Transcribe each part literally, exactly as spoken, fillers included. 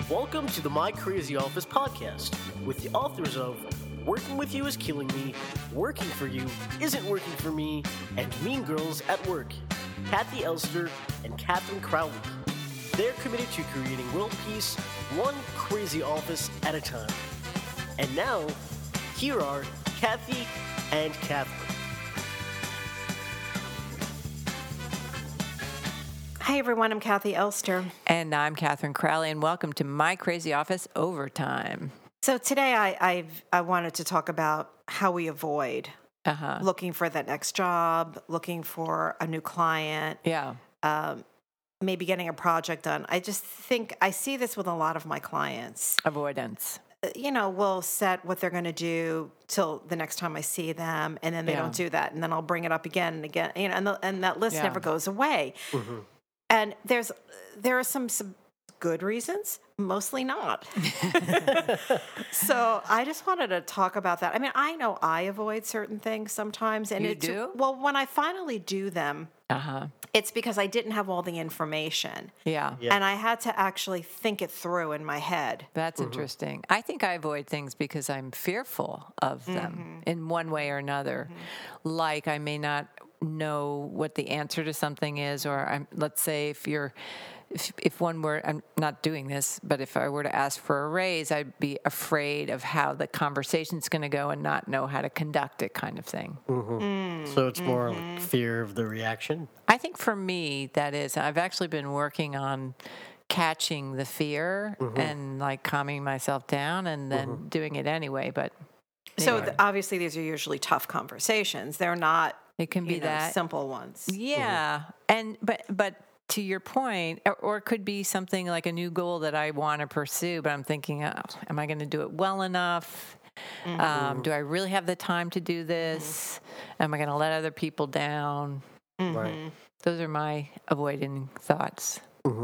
Welcome to the My Crazy Office podcast with the authors of Working With You Is Killing Me, Working For You Isn't Working For Me, and Mean Girls at Work, Kathy Elster and Catherine Crowley. They're committed to creating world peace, one crazy office at a time. And now, here are Kathy and Catherine. Hi, everyone. I'm Kathy Elster. And I'm Catherine Crowley, and welcome to My Crazy Office Overtime. So today I I've, I wanted to talk about how we avoid Uh-huh. looking for that next job, looking for a new client, Yeah. um, maybe getting a project done. I just think I see this with a lot of my clients. Avoidance. You know, we'll set what they're going to do till the next time I see them, and then they Yeah. don't do that, and then I'll bring it up again and again. You know, and, the, and that list Yeah. never goes away. Mm-hmm. And there's there are some, some good reasons, mostly not. So I just wanted to talk about that. I mean, I know I avoid certain things sometimes, and You it's do? well when I finally do them, Uh-huh. it's because I didn't have all the information, Yeah. Yeah. and I had to actually think it through in my head. That's interesting. I think I avoid things because I'm fearful of them in one way or another. Like I may not know what the answer to something is, or I'm, let's say if you're, if, if one were, I'm not doing this, but if I were to ask for a raise, I'd be afraid of how the conversation's going to go and not know how to conduct it, kind of thing. So it's more like fear of the reaction? I think for me, that is, I've actually been working on catching the fear and like calming myself down and then doing it anyway. But So anyway, th- obviously, these are usually tough conversations. They're not it can be you know, that. simple ones. Yeah. And, but, but, to your point, or, or it could be something like a new goal that I want to pursue, but I'm thinking, oh, am I going to do it well enough? Um, do I really have the time to do this? Am I going to let other people down? Right. Those are my avoiding thoughts.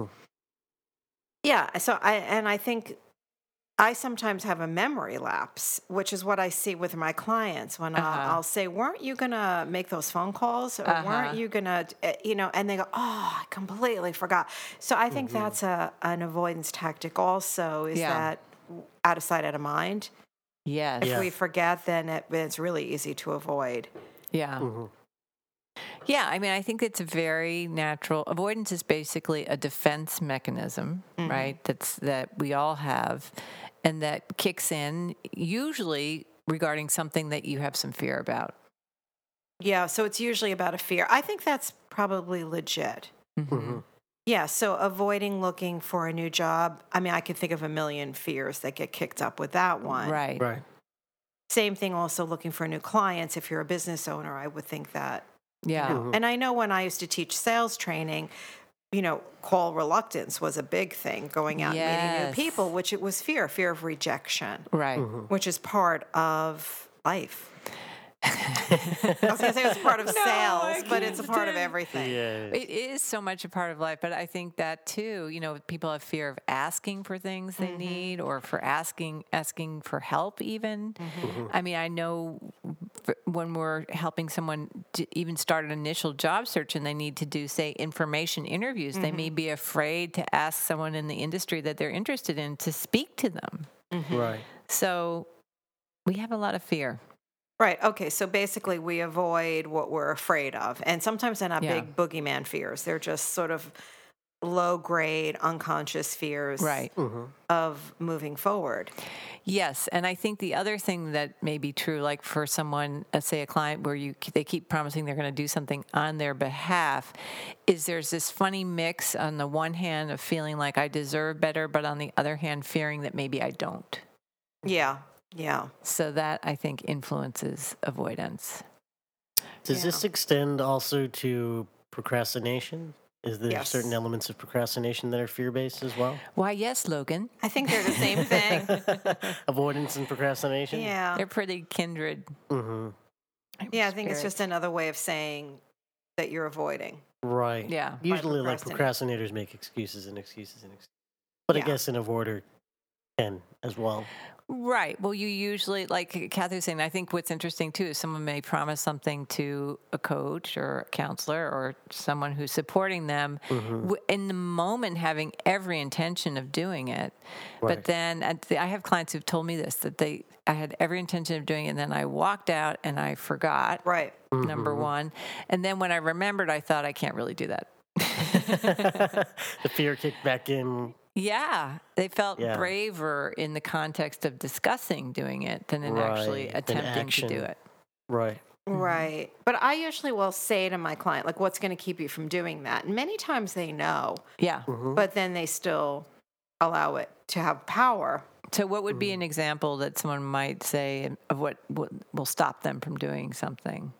Yeah. So I and I think I sometimes have a memory lapse, which is what I see with my clients when Uh-huh. I'll, I'll say, "Weren't you gonna make those phone calls, or Uh-huh. weren't you gonna, uh, you know?" And they go, "Oh, I completely forgot." So I think that's a an avoidance tactic. Also, is Yeah. that out of sight, out of mind. Yes. If Yeah. we forget, then it, it's really easy to avoid. Yeah. Yeah, I mean, I think it's very natural. Avoidance is basically a defense mechanism, right? That's that we all have, and that kicks in usually regarding something that you have some fear about. Yeah. So it's usually about a fear. I think that's probably legit. Yeah, so avoiding looking for a new job. I mean, I could think of a million fears that get kicked up with that one. Right. Right. Same thing also looking for new clients. If you're a business owner, I would think that. Yeah. And I know when I used to teach sales training, you know, call reluctance was a big thing, going out and meeting Yes. new people, which it was fear, fear of rejection, Right. which is part of life. I was going to say it's part of sales, but it's a part of everything. Yeah. It is so much a part of life, but I think that too, you know, people have fear of asking for things they need or for asking asking for help even. I mean, I know f- when we're helping someone to even start an initial job search and they need to do, say, information interviews, they may be afraid to ask someone in the industry that they're interested in to speak to them. Right. So we have a lot of fear. Right. Okay. So basically, we avoid what we're afraid of. And sometimes they're not Yeah. big boogeyman fears. They're just sort of low grade, unconscious fears Right. of moving forward. Yes, and I think the other thing that may be true, like for someone, let's say a client where you they keep promising they're going to do something on their behalf, is there's this funny mix on the one hand of feeling like I deserve better, but on the other hand, fearing that maybe I don't. Yeah. Yeah. So that I think influences avoidance. Does Yeah. this extend also to procrastination? Is there Yes. certain elements of procrastination that are fear-based as well? Why, yes, Logan, I think they're the same thing. Avoidance and procrastination? Yeah. they're pretty kindred. Mm-hmm. Yeah. I think it's spirits. just another way of saying that you're avoiding. Right. Yeah. Usually, like procrastinate. procrastinators make excuses and excuses and excuses. But I Yeah. guess an avoider can as well. Right. Well, you usually, like Kathy was saying, I think what's interesting too is someone may promise something to a coach or a counselor or someone who's supporting them mm-hmm. in the moment, having every intention of doing it. Right. But then I have clients who've told me this, that they, I had every intention of doing it, and then I walked out and I forgot. Right. Mm-hmm. Number one. And then when I remembered, I thought, I can't really do that. The fear kicked back in. Yeah, they felt yeah. braver in the context of discussing doing it than in right. actually attempting to do it. Right. Right. But I usually will say to my client, like, what's going to keep you from doing that? And many times they know. Yeah. Mm-hmm. But then they still allow it to have power. So what would be an example that someone might say of what will stop them from doing something?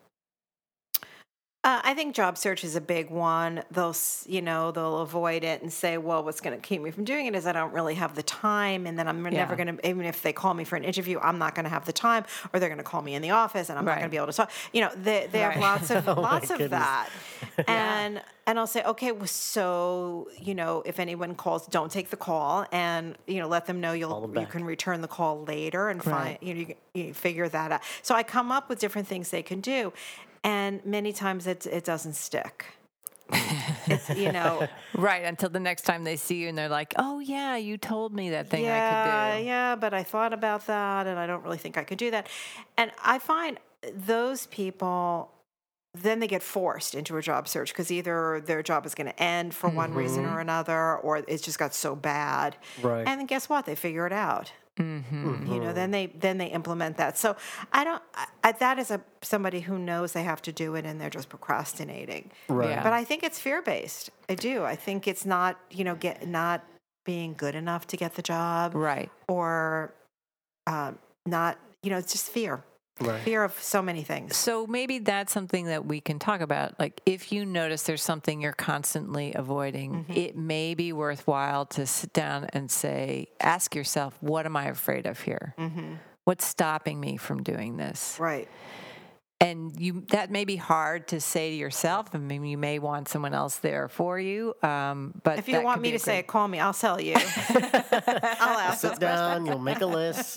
Uh, I think job search is a big one. They'll, you know, they'll avoid it and say, well, what's going to keep me from doing it is I don't really have the time. And then I'm yeah. never going to, even if they call me for an interview, I'm not going to have the time, or they're going to call me in the office and I'm right. not going to be able to talk. You know, they, they right. have lots of, oh lots of that. And, yeah. and I'll say, okay, well, so, you know, if anyone calls, don't take the call, and, you know, let them know you'll, them you can return the call later and right. find, you know, you, you figure that out. So I come up with different things they can do. And many times it it doesn't stick. It's, you know. Right, until the next time they see you and they're like, oh, yeah, you told me that thing yeah, I could do. Yeah, but I thought about that and I don't really think I could do that. And I find those people, then they get forced into a job search because either their job is going to end for mm-hmm. one reason or another, or it's just got so bad. Right. And then guess what? They figure it out. Mm-hmm. Mm-hmm. You know, then they then they implement that. So I don't. I, that is a somebody who knows they have to do it and they're just procrastinating. Right. Yeah. But I think it's fear based. I do. I think it's not. You know, get not being good enough to get the job. Right. Or um, not. You know, it's just fear. Right. Fear of so many things. So maybe that's something that we can talk about. Like, if you notice there's something you're constantly avoiding, mm-hmm. it may be worthwhile to sit down and say, ask yourself, what am I afraid of here? Mm-hmm. What's stopping me from doing this? Right. And you that may be hard to say to yourself. I mean, you may want someone else there for you. Um, but if you want me to great... say it, call me. I'll tell you. I'll ask. Sit down. You'll make a list.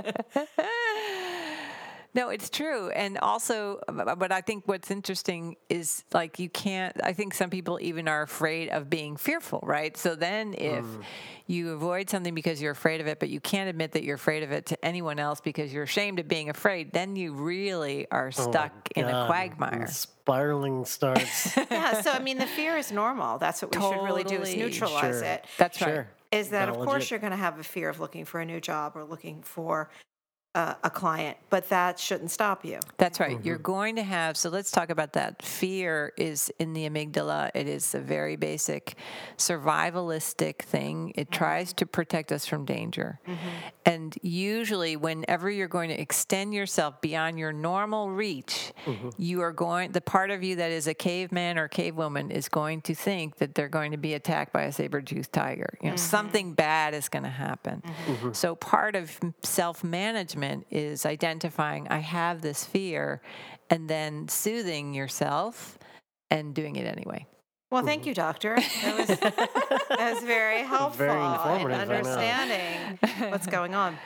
No, it's true. And also, but I think what's interesting is, like, you can't, I think some people even are afraid of being fearful, right? So then if mm. you avoid something because you're afraid of it, but you can't admit that you're afraid of it to anyone else because you're ashamed of being afraid, then you really are stuck oh in a quagmire. And spiraling starts. Yeah, so I mean, the fear is normal. That's what we totally. should really do, is neutralize sure. it. That's sure. right. Is that, of course, you're going to have a fear of looking for a new job or looking for Uh, a client, but that shouldn't stop you. That's right. Mm-hmm. You're going to have, so let's talk about that. Fear is in the amygdala. It is a very basic survivalistic thing. It mm-hmm. tries to protect us from danger. Mm-hmm. And usually whenever you're going to extend yourself beyond your normal reach, mm-hmm. you are going, the part of you that is a caveman or cavewoman is going to think that they're going to be attacked by a saber-toothed tiger. You know, mm-hmm. something bad is going to happen. Mm-hmm. So part of self-management is identifying, I have this fear, and then soothing yourself and doing it anyway. Well, thank you, doctor. That was, that was very helpful very informative, in understanding what's going on.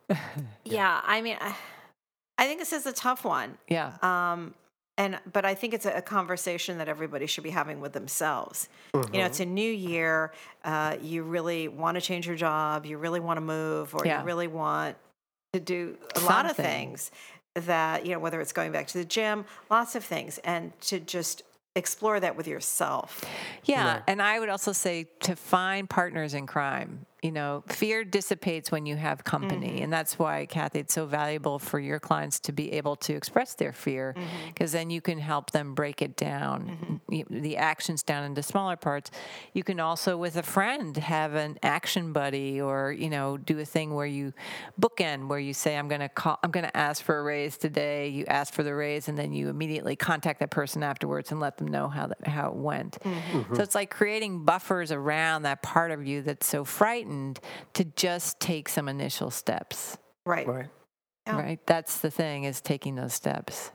Yeah, I mean, I, I think this is a tough one. Yeah. Um, and but I think it's a, a conversation that everybody should be having with themselves. Mm-hmm. You know, it's a new year. Uh, you really want to change your job. You really want to move, or yeah. you really want to do a Something. lot of things that, you know, whether it's going back to the gym, lots of things, and to just explore that with yourself. Yeah, yeah. And I would also say to find partners in crime. You know, fear dissipates when you have company. Mm-hmm. And that's why, Kathy, it's so valuable for your clients to be able to express their fear, because mm-hmm. then you can help them break it down, mm-hmm. the actions down into smaller parts. You can also, with a friend, have an action buddy, or, you know, do a thing where you bookend, where you say, I'm going to call, I'm going to ask for a raise today. You ask for the raise, and then you immediately contact that person afterwards and let them know how that, how it went. Mm-hmm. So it's like creating buffers around that part of you that's so frightened to just take some initial steps. Right. Right. Yeah. Right. That's the thing, is taking those steps.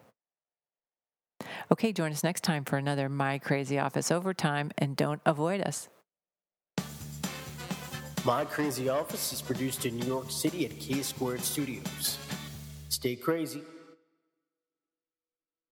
Okay, join us next time for another My Crazy Office Overtime, and don't avoid us. My Crazy Office is produced in New York City at K Squared Studios. Stay crazy.